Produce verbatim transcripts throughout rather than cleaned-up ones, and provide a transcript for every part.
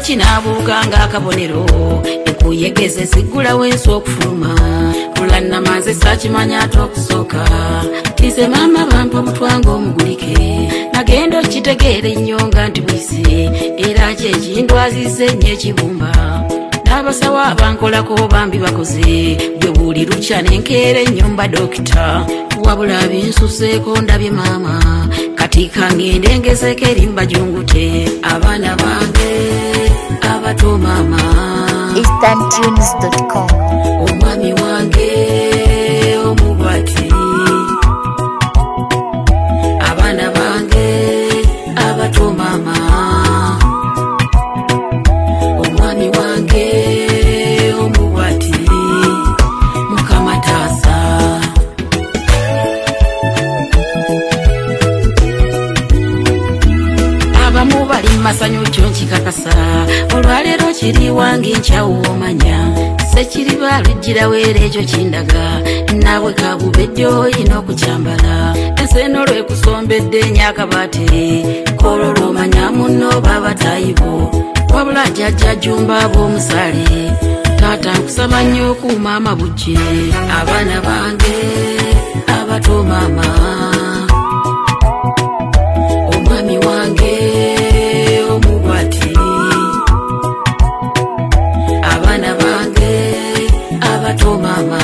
kinabuuka ng'akabonero ekuyegeze sigula wensi okufuluma kulanna maze sakimanya ate okusooka tize maama bampa omutwanga omugulike nagenda okitegeera ennyo nga nti bwise era kyekindwazize nnyo ekibumba n'abasawo abankolako bambi bakoze gwe buli lukya nenkeera ennyo mba dokita wabula binsuseeko ndabye maama kati kangende ngezeko erimba jungute abaana bange abato maama eastern tunes dot com omwami wange omubati abaana bange abato maama omwami wange omubati mukamatasa abamu bali masanyu kyonkikakasa olwaleero kiri wange nkyawuwomanya sekiriba lujjira weera ekyo kindaga naabwe kabubedde olina okukyambala enseno lwekusombedde nyakabaate kololo omanya munno babatayibo wabula jjajja jjumba ab'omusale taata nkusaba nnyo okuuma amabujje abaana bange abato maama omwami wange omubwati abaana bange abato maama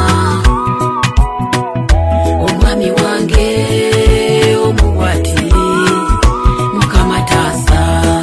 omwami wange omubwati mukamatasa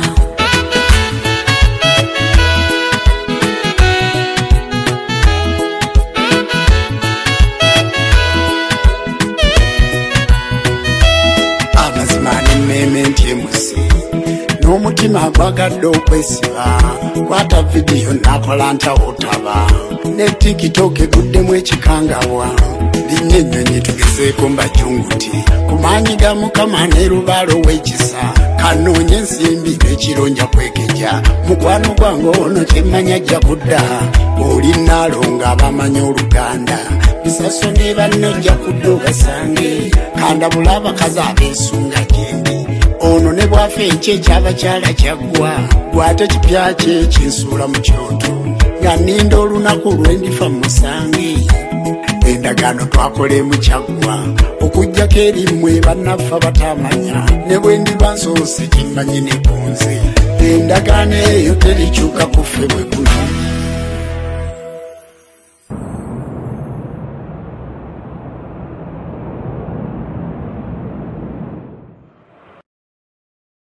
n'omutima gwagadde okwesiba kwata vidiyo nakola ntawotaba ne tiktok eguddemu ekikangabwa linnya ennyonyi tugezeeko mbajunguti ku maanyi ga mukama ne lubaalo w'ekisa kanoonye ensimbi n'ekironja kwekeja mukwano gwange ono kyemmanya ajja kudda oli naalo ng'abamanyi oluganda bisaso ne bannojja kudda obasange kandabula abakazi abeesunga gyendi ono ne bwafa ekyo ekyabakyala kyaggwa gwate kipya kye ekinsuula mu kyoto nga nninda olunaku lwendifa musange endagaano twakolemu kyaggwa okuggyako erimmwe bannaffe batamanya ne bwe ndiba nsoose kimmanyi ne kunze endagaano eyo terikyuka kuffe bwe kuli